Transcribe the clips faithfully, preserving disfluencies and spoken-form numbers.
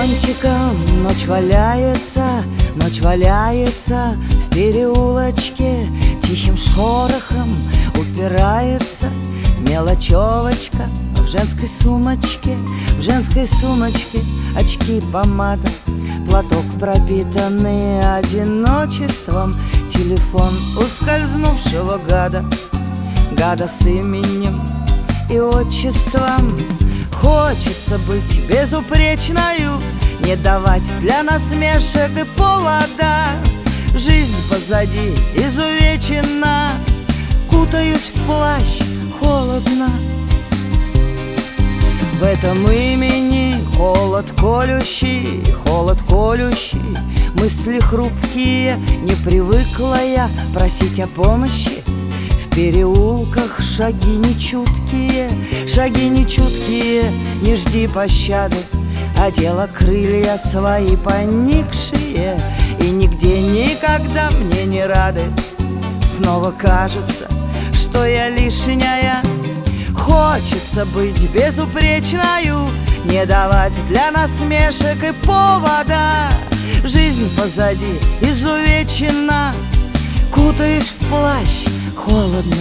зонтиком ночь валяется, ночь валяется в переулочке, тихим шорохом упирается мелочевочка в женской сумочке, в женской сумочке очки, помада, платок, пропитанный одиночеством, телефон ускользнувшего гада, гада с именем и отчеством. Хочется быть безупречною, не давать для насмешек и повода. Жизнь позади изувечена, кутаюсь в плащ, холодно. В этом имени холод колющий, холод колющий, мысли хрупкие, не привыкла я просить о помощи. В переулках шаги нечуткие, шаги нечуткие, не жди пощады. Одела крылья свои поникшие, и нигде никогда мне не рады. Снова кажется, что я лишняя. Хочется быть безупречною, не давать для насмешек и повода. Жизнь позади изувечена, кутаюсь в плащ, холодно.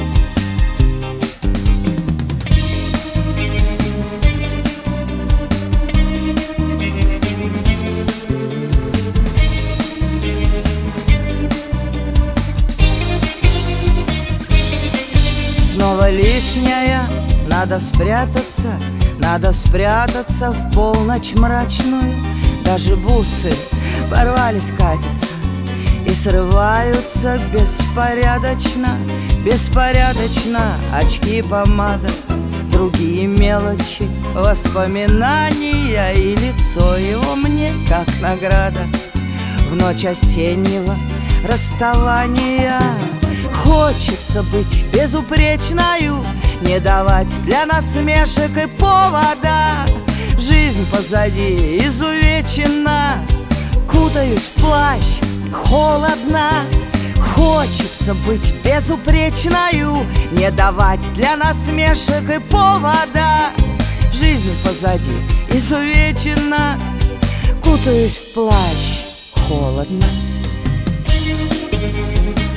Снова лишняя, надо спрятаться, надо спрятаться в полночь мрачную. Даже бусы порвались, катятся и срываются беспорядочно, беспорядочно. Очки, помада, другие мелочи, воспоминания, и лицо его мне как награда в ночь осеннего расставания. Хочется быть безупречною, не давать для насмешек и повода. Жизнь позади изувечена, кутаюсь в плащ, холодно. Хочется быть безупречною, не давать для насмешек и повода. Жизнь позади изувечена, кутаюсь в плащ, холодно.